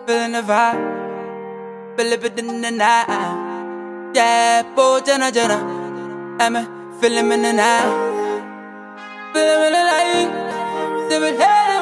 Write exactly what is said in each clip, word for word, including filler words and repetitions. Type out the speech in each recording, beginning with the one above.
feeling the vibe, feel it in the night. Yeah, boy, Jenna, Jenna, I'm feeling in the night, feeling in the night. Feeling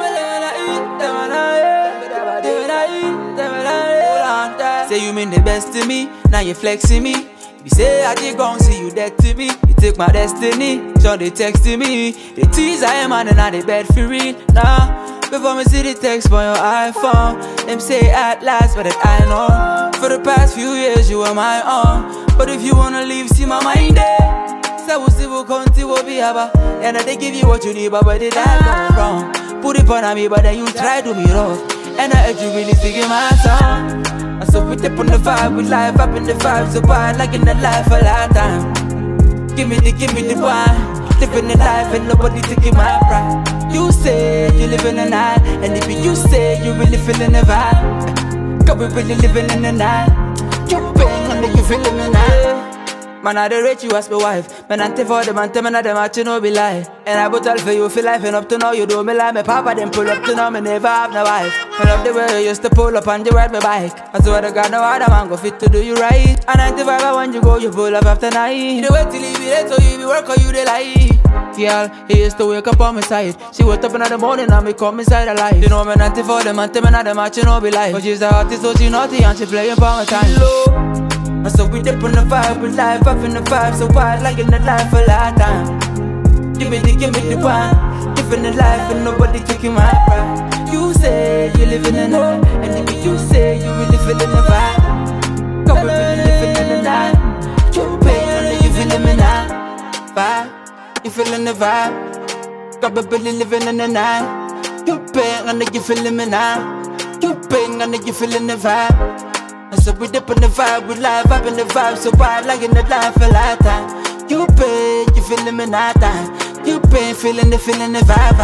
say you mean the best to me, now you flexing me. You say I did gon' see you dead to me. You take my destiny, so they texting me. They tease I am and now they bed for real. Nah, before me see the text on your iPhone, them say at last, but that I know. For the past few years you were my own, but if you wanna leave, see my mind there. So we'll see what country will be about. And they give you what you need, but where did I go wrong? Put it on me, but then you try to be rough. And I heard you really singing my song. And so we dip on the vibe with life, up in the vibe, so bad like in the life a lifetime. Give me the, give me the wine. Living the life and nobody taking my pride. You say you live in the night, and if you say you really feeling the vibe, cause we really living in the night. You bang and then you feeling the night. Man, I dey rate you as my wife. Man, I take for them and tell me that them at you no be lie. And I put all for you feel life and up to now you do me like my papa them pull up to now me never have no wife. I love the way you used to pull up and you ride my bike. I swear to God no other man go fit to do you right. And ninety-five when you go you pull up after night. You wait till you be late so you be work or you dey lie. Girl, he used to wake up on my side. She wake up in the morning and me come inside her life. You know me ninety-four them and tell me that them at you no be lie. But she's the artist so she naughty and she playing for my time low. And so we dip on the vibe with life, up in the vibe, so wild like in the life a lifetime. Give me the, give me the wine, living the life and nobody taking my pride. You say you live in the night, and if you say you really feeling the vibe, cause we really living in the night. You pay and you feeling the night, vibe, you feeling the vibe, cause we really living in the night. You pay and you feeling the night, you pay and you feeling the vibe. And so we dip on the vibe with life, up in the vibe, so wild like in the life a lifetime. You pain, you feeling me night time. You pain, feeling the feeling the vibe.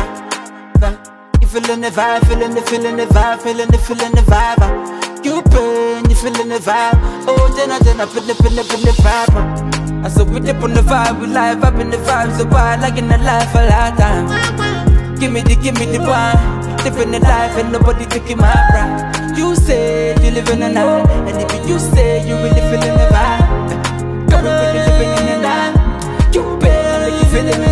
You feeling the vibe, feeling the feeling the vibe, feeling the feeling the vibe. You pain, you feeling the vibe. Oh, then I then I feel the feel the feel the vibe. And so we dip on the vibe with life, up in the vibe, so wild like in the life a lifetime. Give me the, give me the wine, living the life and nobody taking my pride. You say you live in the night, and if you say you really feeling the vibe, cause we really living in the night. You better like you feeling the